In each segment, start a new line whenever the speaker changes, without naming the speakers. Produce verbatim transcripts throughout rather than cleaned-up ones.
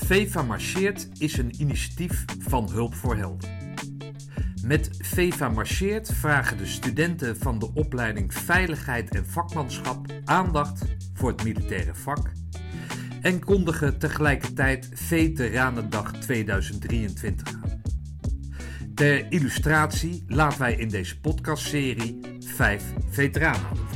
VEVA Marcheert is een initiatief van Hulp voor Helden. Met VEVA Marcheert vragen de studenten van de opleiding Veiligheid en Vakmanschap aandacht voor het militaire vak en kondigen tegelijkertijd Veteranendag tweeduizend drieëntwintig aan. Ter illustratie laten wij in deze podcastserie vijf veteranen aan het woord.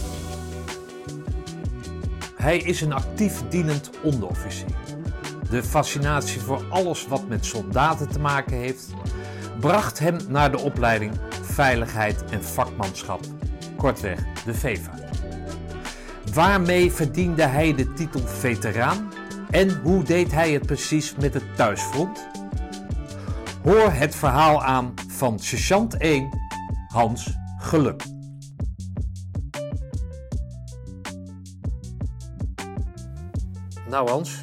Hij is een actief dienend onderofficier. De fascinatie voor alles wat met soldaten te maken heeft, bracht hem naar de opleiding Veiligheid en Vakmanschap, kortweg de VEVA. Waarmee verdiende hij de titel veteraan en hoe deed hij het precies met het thuisfront? Hoor het verhaal aan van sergeant één, Hans Geluk. Nou Hans,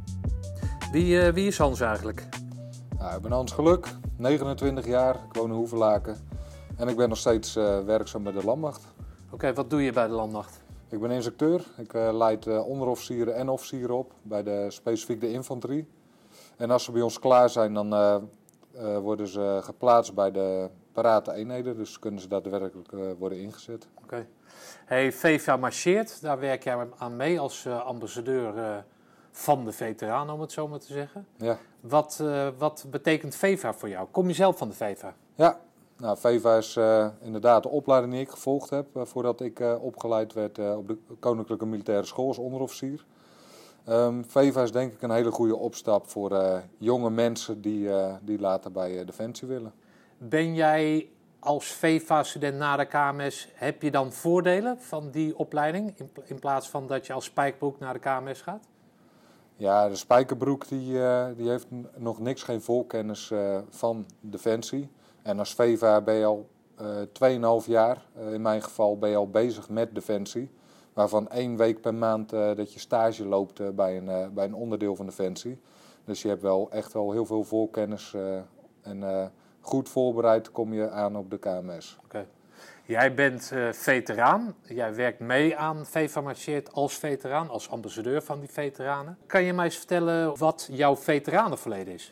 wie, uh, wie is Hans eigenlijk?
Nou, ik ben Hans Geluk, negenentwintig jaar, ik woon in Hoevelaken en ik ben nog steeds uh, werkzaam bij de landmacht.
Oké, okay, wat doe je bij de landmacht?
Ik ben instructeur, ik uh, leid uh, onderofficieren en officieren op bij de specifiek de infanterie. En als ze bij ons klaar zijn, dan uh, uh, worden ze geplaatst bij de parate eenheden, dus kunnen ze daadwerkelijk uh, worden ingezet.
Oké. Okay. Hey, VEVA Marcheert, daar werk jij aan mee als uh, ambassadeur uh, van de veteranen, om het zo maar te zeggen.
Ja.
Wat, uh, wat betekent VEVA voor jou? Kom je zelf van de VEVA?
Ja, nou, VEVA is uh, inderdaad de opleiding die ik gevolgd heb uh, voordat ik uh, opgeleid werd uh, op de Koninklijke Militaire School als onderofficier. Um, VEVA is denk ik een hele goede opstap voor uh, jonge mensen die, uh, die later bij uh, Defensie willen.
Ben jij als VEVA-student na de K M S, heb je dan voordelen van die opleiding in, in plaats van dat je als spijkerbroek naar de K M S gaat?
Ja, de spijkerbroek die, uh, die heeft nog niks, geen voorkennis uh, van Defensie. En als VEVA ben je al uh, twee komma vijf jaar, uh, in mijn geval ben je al bezig met Defensie. Waarvan één week per maand uh, dat je stage loopt uh, bij, een, uh, bij een onderdeel van Defensie. Dus je hebt wel echt wel heel veel voorkennis uh, en uh, goed voorbereid kom je aan op de K M S.
Oké. Okay. Jij bent uh, veteraan, jij werkt mee aan VEVA Marcheert als veteraan, als ambassadeur van die veteranen. Kan je mij eens vertellen wat jouw veteranenverleden is?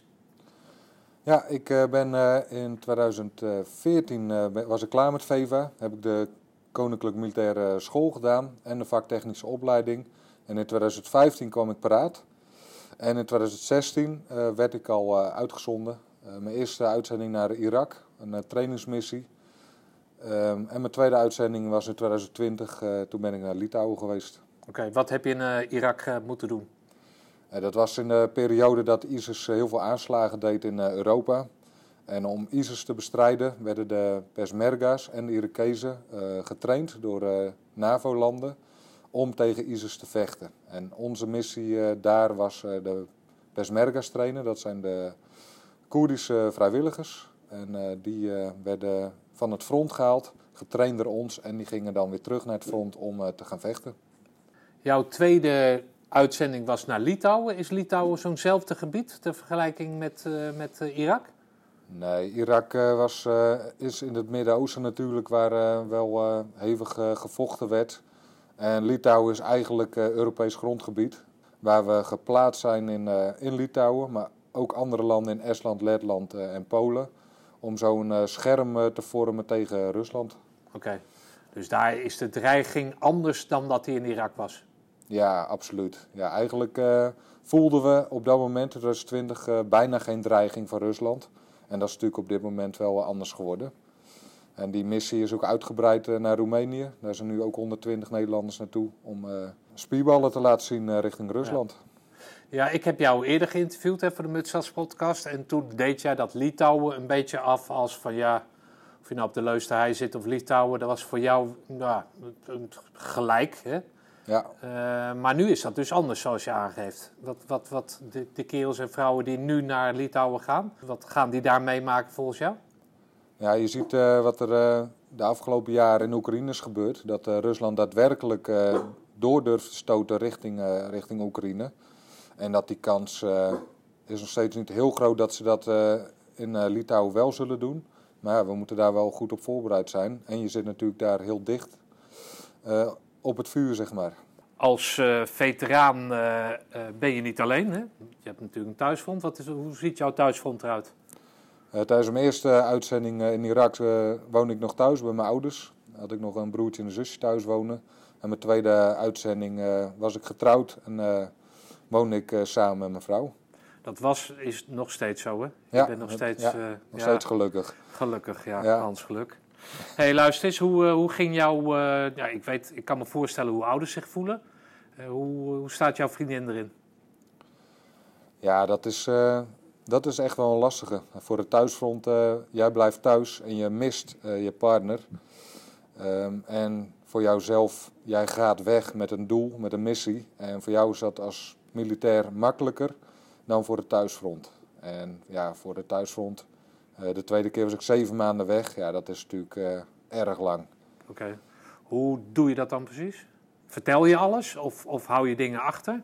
Ja, ik uh, ben uh, in tweeduizend veertien uh, was ik klaar met VEVA. Heb ik de Koninklijke Militaire School gedaan en de vaktechnische opleiding. En in tweeduizend vijftien kwam ik paraat. En in tweeduizend zestien uh, werd ik al uh, uitgezonden. Uh, mijn eerste uitzending naar Irak, een uh, trainingsmissie. Um, en mijn tweede uitzending was in tweeduizend twintig, uh, toen ben ik naar Litouwen geweest.
Oké, okay, wat heb je in uh, Irak uh, moeten doen?
Uh, dat was in de periode dat ISIS uh, heel veel aanslagen deed in uh, Europa. En om ISIS te bestrijden werden de Peshmerga's en de Irakezen uh, getraind door uh, NAVO-landen om tegen ISIS te vechten. En onze missie uh, daar was uh, de Peshmerga's trainen, dat zijn de Koerdische vrijwilligers. En uh, die uh, werden van het front gehaald, getraind door ons en die gingen dan weer terug naar het front om uh, te gaan vechten.
Jouw tweede uitzending was naar Litouwen. Is Litouwen zo'nzelfde gebied ter vergelijking met, uh, met uh, Irak?
Nee, Irak uh, was, uh, is in het Midden-Oosten natuurlijk waar uh, wel uh, hevig uh, gevochten werd. En Litouwen is eigenlijk uh, Europees grondgebied, waar we geplaatst zijn in, uh, in Litouwen, maar ook andere landen in Estland, Letland uh, en Polen, om zo'n uh, scherm uh, te vormen tegen Rusland.
Oké, okay. Dus daar is de dreiging anders dan dat die in Irak was?
Ja, absoluut. Ja, eigenlijk uh, voelden we op dat moment, in tweeduizend twintig, uh, bijna geen dreiging van Rusland. En dat is natuurlijk op dit moment wel anders geworden. En die missie is ook uitgebreid uh, naar Roemenië. Daar zijn nu ook honderdtwintig Nederlanders naartoe om uh, spierballen te laten zien uh, richting Rusland.
Ja. ja, ik heb jou eerder geïnterviewd hè, voor de Mutsas podcast. En toen deed jij dat Litouwen een beetje af als van ja, of je nou op de Leusterhei zit of Litouwen. Dat was voor jou nou, gelijk, hè?
Ja.
Uh, maar nu is dat dus anders, zoals je aangeeft. Wat, wat, wat de, de kerels en vrouwen die nu naar Litouwen gaan, wat gaan die daar meemaken volgens jou?
Ja, je ziet uh, wat er uh, de afgelopen jaren in Oekraïne is gebeurd. Dat uh, Rusland daadwerkelijk uh, door durft te stoten richting, uh, richting Oekraïne. En dat die kans uh, is nog steeds niet heel groot dat ze dat uh, in uh, Litouwen wel zullen doen. Maar ja, we moeten daar wel goed op voorbereid zijn. En je zit natuurlijk daar heel dicht uh, op het vuur, zeg maar.
Als uh, veteraan uh, uh, ben je niet alleen, hè? Je hebt natuurlijk een thuisfront. Wat is, hoe ziet jouw thuisfront eruit?
Uh, tijdens mijn eerste uitzending uh, in Irak uh, woonde ik nog thuis bij mijn ouders. Had ik nog een broertje en een zusje thuis wonen. En mijn tweede uitzending uh, was ik getrouwd en uh, woonde ik uh, samen met mijn vrouw.
Dat was, is nog steeds zo, hè? Je
ja,
bent nog steeds,
ja,
uh,
nog
ja,
steeds gelukkig.
Gelukkig, ja,
ja.
Hans geluk. Hé, hey, luister eens, hoe, uh, hoe ging jouw... Uh, ja, ik weet, ik kan me voorstellen hoe ouders zich voelen. Uh, hoe, hoe staat jouw vriendin erin?
Ja, dat is, uh, dat is echt wel een lastige. Voor de thuisfront, uh, jij blijft thuis en je mist uh, je partner. Um, en voor jouzelf, jij gaat weg met een doel, met een missie. En voor jou is dat als militair makkelijker dan voor de thuisfront. En ja, voor de thuisfront, uh, de tweede keer was ik zeven maanden weg. Ja, dat is natuurlijk uh, erg lang.
Oké. Okay. Hoe doe je dat dan precies? Vertel je alles of, of hou je dingen achter?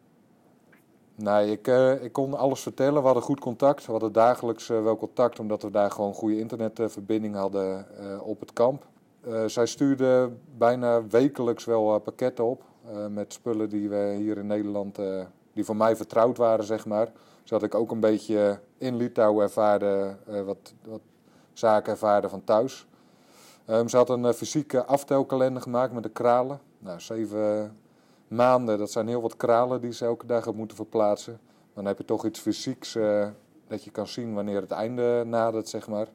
Nee, ik, uh, ik kon alles vertellen. We hadden goed contact. We hadden dagelijks uh, wel contact, omdat we daar gewoon goede internetverbinding hadden uh, op het kamp. Uh, zij stuurde bijna wekelijks wel uh, pakketten op uh, met spullen die we hier in Nederland, uh, die voor mij vertrouwd waren, zeg maar. Zodat ik ook een beetje in Litouwen ervaarde, uh, wat, wat zaken ervaarde van thuis. Um, ze had een uh, fysieke aftelkalender gemaakt met de kralen. Nou, zeven maanden, dat zijn heel wat kralen die ze elke dag moeten verplaatsen. Dan heb je toch iets fysieks uh, dat je kan zien wanneer het einde nadert, zeg maar.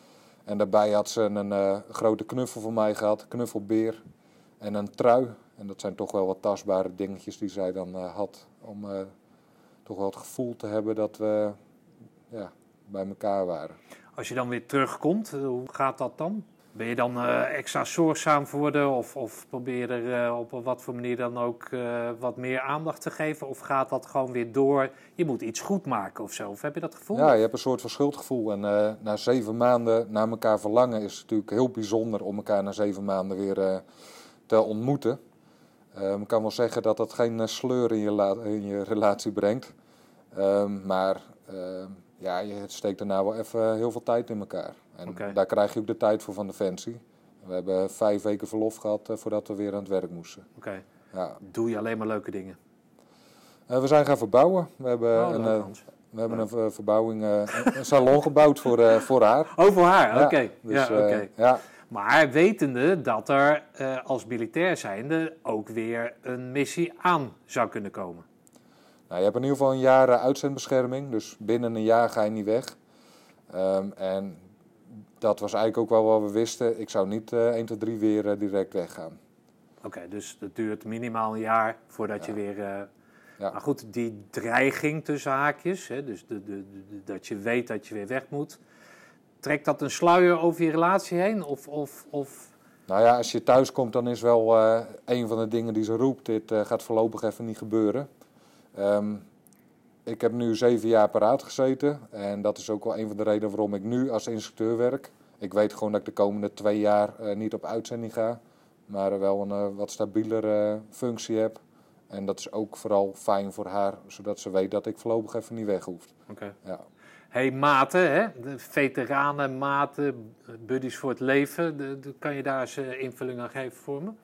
En daarbij had ze een uh, grote knuffel van mij gehad, knuffelbeer en een trui. En dat zijn toch wel wat tastbare dingetjes die zij dan uh, had. Om uh, toch wel het gevoel te hebben dat we ja, bij elkaar waren.
Als je dan weer terugkomt, hoe gaat dat dan? Ben je dan uh, extra zorgzaam voor de, of, of probeer je er uh, op wat voor manier dan ook uh, wat meer aandacht te geven? Of gaat dat gewoon weer door, je moet iets goed maken of zo? Of heb je dat gevoel?
Ja, je hebt een soort van schuldgevoel. En uh, na zeven maanden naar elkaar verlangen is het natuurlijk heel bijzonder om elkaar na zeven maanden weer uh, te ontmoeten. Uh, ik kan wel zeggen dat dat geen uh, sleur in je, la- in je relatie brengt. Uh, maar uh, ja, je steekt daarna wel even heel veel tijd in elkaar. En okay. Daar krijg je ook de tijd voor van Defensie. We hebben vijf weken verlof gehad uh, voordat we weer aan het werk moesten.
Oké. Okay. Ja. Doe je alleen maar leuke dingen?
Uh, we zijn gaan verbouwen. We hebben oh, een, uh, we hebben een uh, verbouwing, uh, een salon gebouwd voor, uh, voor haar.
Oh, voor haar? Oké.
Okay.
Ja, dus, ja, uh, okay. ja. Maar wetende dat er uh, als militair zijnde ook weer een missie aan zou kunnen komen.
Nou, je hebt in ieder geval een jaar uh, uitzendbescherming. Dus binnen een jaar ga je niet weg. Um, en dat was eigenlijk ook wel wat we wisten. Ik zou niet uh, één tot drie weer uh, direct weggaan.
Oké, okay, dus het duurt minimaal een jaar voordat ja. je weer... Uh,
ja.
Maar goed, die dreiging tussen haakjes, hè, dus de, de, de, dat je weet dat je weer weg moet... Trekt dat een sluier over je relatie heen? Of, of, of...
Nou ja, als je thuis komt, dan is wel uh, een van de dingen die ze roept. Dit uh, gaat voorlopig even niet gebeuren. Um, ik heb nu zeven jaar paraat gezeten. En dat is ook wel een van de redenen waarom ik nu als instructeur werk. Ik weet gewoon dat ik de komende twee jaar uh, niet op uitzending ga. Maar wel een uh, wat stabielere uh, functie heb. En dat is ook vooral fijn voor haar. Zodat ze weet dat ik voorlopig even niet weg hoef.
Oké. Okay.
Ja.
Hey, maten, hè? De veteranen, maten, buddies voor het leven. De, de, kan je daar eens uh, invulling aan geven voor me?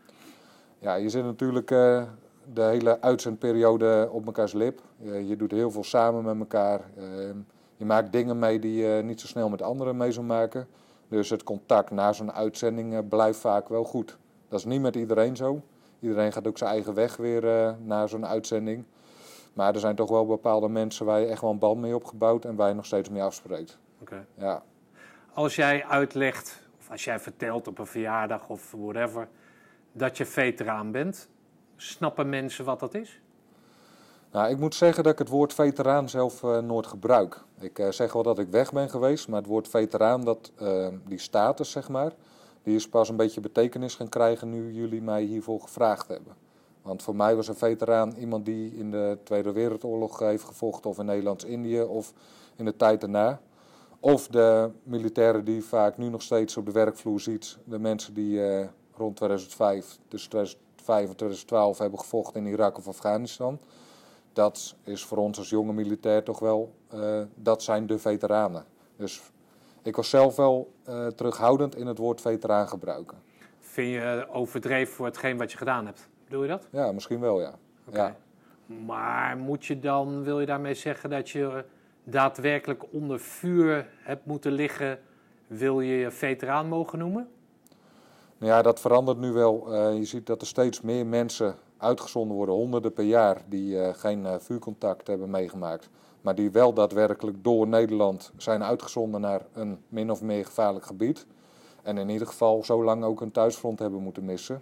Ja, je zit natuurlijk uh, de hele uitzendperiode op mekaars lip. Uh, je doet heel veel samen met elkaar. Uh, je maakt dingen mee die je niet zo snel met anderen mee zou maken. Dus het contact na zo'n uitzending uh, blijft vaak wel goed. Dat is niet met iedereen zo. Iedereen gaat ook zijn eigen weg weer uh, na zo'n uitzending. Maar er zijn toch wel bepaalde mensen waar je echt wel een band mee opgebouwd en waar je nog steeds mee afspreekt.
Okay.
Ja.
Als jij uitlegt, of als jij vertelt op een verjaardag of whatever, dat je veteraan bent, snappen mensen wat dat is?
Nou, ik moet zeggen dat ik het woord veteraan zelf uh, nooit gebruik. Ik uh, zeg wel dat ik weg ben geweest, maar het woord veteraan, dat, uh, die status zeg maar, die is pas een beetje betekenis gaan krijgen nu jullie mij hiervoor gevraagd hebben. Want voor mij was een veteraan iemand die in de Tweede Wereldoorlog heeft gevochten, of in Nederlands-Indië, of in de tijd daarna. Of de militairen die vaak nu nog steeds op de werkvloer ziet, de mensen die uh, rond tweeduizend vijf, tussen tweeduizend vijf en tweeduizend twaalf hebben gevochten in Irak of Afghanistan. Dat is voor ons als jonge militair toch wel, uh, dat zijn de veteranen. Dus ik was zelf wel uh, terughoudend in het woord veteraan gebruiken.
Vind je overdreven voor hetgeen wat je gedaan hebt? Bedoel je dat?
Ja, misschien wel, ja.
Okay.
ja.
Maar moet je dan, wil je daarmee zeggen dat je daadwerkelijk onder vuur hebt moeten liggen, wil je je veteraan mogen noemen?
Nou ja, dat verandert nu wel. Uh, je ziet dat er steeds meer mensen uitgezonden worden, honderden per jaar, die uh, geen uh, vuurcontact hebben meegemaakt. Maar die wel daadwerkelijk door Nederland zijn uitgezonden naar een min of meer gevaarlijk gebied. En in ieder geval zo lang ook een thuisfront hebben moeten missen.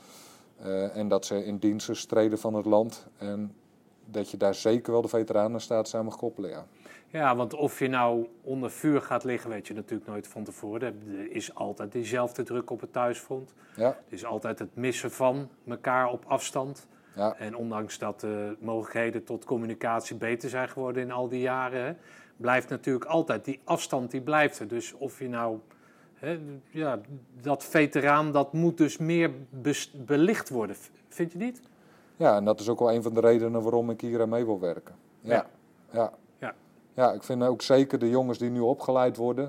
Uh, en dat ze in diensten streden van het land. En dat je daar zeker wel de veteranenstatus aan mag koppelen, ja.
Ja, want of je nou onder vuur gaat liggen, weet je natuurlijk nooit van tevoren. Er is altijd diezelfde druk op het thuisfront.
Ja.
Er is altijd het missen van elkaar op afstand.
Ja.
En ondanks dat de mogelijkheden tot communicatie beter zijn geworden in al die jaren, hè, blijft natuurlijk altijd die afstand, die blijft er. Dus of je nou, hè, ja, dat veteraan, dat moet dus meer bes- belicht worden. Vind je niet?
Ja, en dat is ook wel een van de redenen waarom ik hier aan mee wil werken. Ja,
ja.
ja.
ja.
ja ik vind ook zeker de jongens die nu opgeleid worden,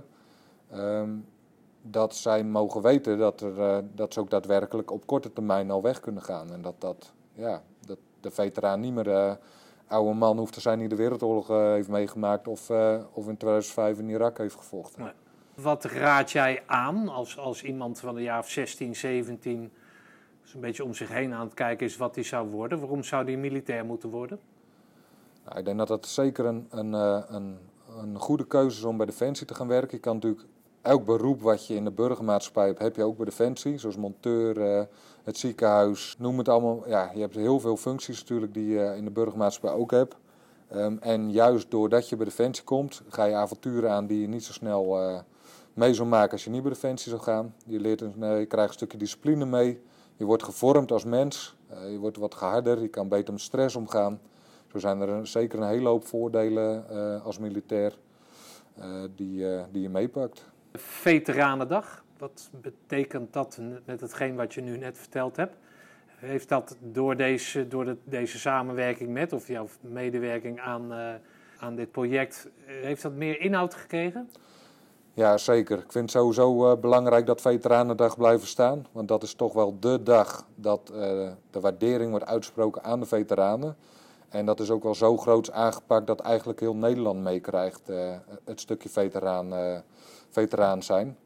um, dat zij mogen weten dat, er, uh, dat ze ook daadwerkelijk op korte termijn al weg kunnen gaan. En dat, dat, ja, dat de veteraan niet meer uh, oude man hoeft te zijn die de Wereldoorlog uh, heeft meegemaakt of, uh, of in tweeduizend vijf in Irak heeft gevochten.
Nee. Wat raad jij aan als, als iemand van een jaar of zestien, zeventien... een beetje om zich heen aan het kijken is wat hij zou worden? Waarom zou die militair moeten worden?
Nou, ik denk dat dat zeker een, een, een, een goede keuze is om bij Defensie te gaan werken. Je kan natuurlijk elk beroep wat je in de burgermaatschappij hebt, heb je ook bij Defensie. Zoals monteur, uh, het ziekenhuis, noem het allemaal. Ja, je hebt heel veel functies natuurlijk die je in de burgermaatschappij ook hebt. Um, en juist doordat je bij Defensie komt, ga je avonturen aan die je niet zo snel uh, mee zou maken als je niet bij Defensie zou gaan. Je, leert een, uh, je krijgt een stukje discipline mee. Je wordt gevormd als mens, uh, je wordt wat geharder, je kan beter met stress omgaan. Zo zijn er een, zeker een hele hoop voordelen uh, als militair uh, die, uh, die je meepakt.
Veteranendag, wat betekent dat met hetgeen wat je nu net verteld hebt? Heeft dat door deze, door de, deze samenwerking met, of jouw medewerking aan, uh, aan dit project, heeft dat meer inhoud gekregen?
Ja, zeker. Ik vind het sowieso uh, belangrijk dat Veteranendag blijven staan. Want dat is toch wel dé dag dat uh, de waardering wordt uitgesproken aan de veteranen. En dat is ook wel zo groots aangepakt dat eigenlijk heel Nederland meekrijgt uh, het stukje veteraan, uh, veteraan zijn.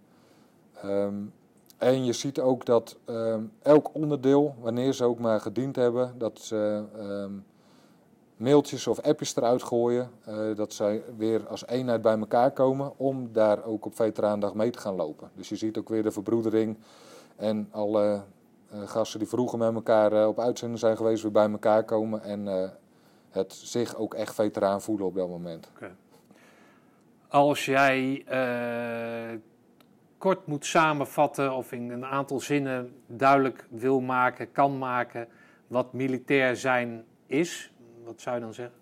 Um, en je ziet ook dat um, elk onderdeel, wanneer ze ook maar gediend hebben, dat ze um, mailtjes of appjes eruit gooien. Uh, dat zij weer als eenheid bij elkaar komen om daar ook op Veteraandag mee te gaan lopen. Dus je ziet ook weer de verbroedering en alle uh, gasten die vroeger met elkaar uh, op uitzending zijn geweest weer bij elkaar komen. En uh, het zich ook echt veteraan voelen op dat moment.
Okay. Als jij uh, kort moet samenvatten of in een aantal zinnen duidelijk wil maken, kan maken wat militair zijn is, wat zou je dan zeggen?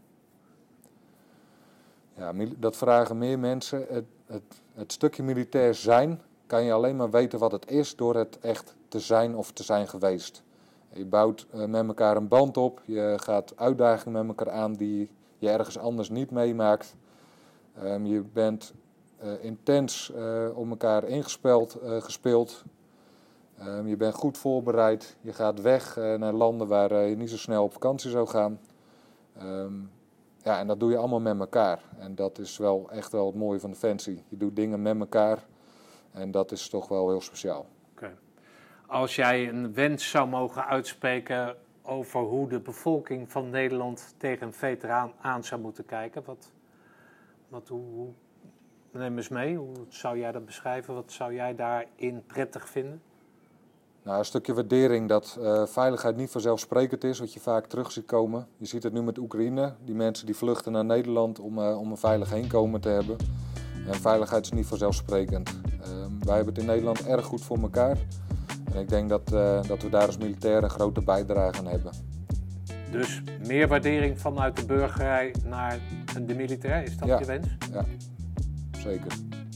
Ja, dat vragen meer mensen. Het, het, het stukje militair zijn kan je alleen maar weten wat het is door het echt te zijn of te zijn geweest. Je bouwt uh, met elkaar een band op. Je gaat uitdagingen met elkaar aan die je ergens anders niet meemaakt. Um, je bent uh, intens uh, op elkaar ingespeld, uh, gespeeld. Um, je bent goed voorbereid. Je gaat weg uh, naar landen waar uh, je niet zo snel op vakantie zou gaan. Um, ja, en dat doe je allemaal met elkaar. En dat is wel echt wel het mooie van Defensie. Je doet dingen met elkaar. En dat is toch wel heel speciaal.
Okay. Als jij een wens zou mogen uitspreken over hoe de bevolking van Nederland tegen een veteraan aan zou moeten kijken, wat, wat, hoe, hoe, neem eens mee, hoe zou jij dat beschrijven? Wat zou jij daarin prettig vinden?
Nou, een stukje waardering dat uh, veiligheid niet vanzelfsprekend is, wat je vaak terug ziet komen. Je ziet het nu met Oekraïne, die mensen die vluchten naar Nederland om, uh, om een veilig heenkomen te hebben. En veiligheid is niet vanzelfsprekend. Uh, wij hebben het in Nederland erg goed voor elkaar. En ik denk dat, uh, dat we daar als militair een grote bijdrage aan hebben.
Dus meer waardering vanuit de burgerij naar de militair, is dat
ja,
je wens?
Ja, zeker.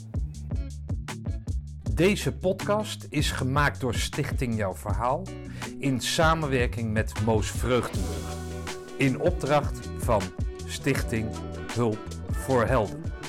Deze podcast is gemaakt door Stichting Jouw Verhaal in samenwerking met Moos Vreugdenburg. In opdracht van Stichting Hulp voor Helden.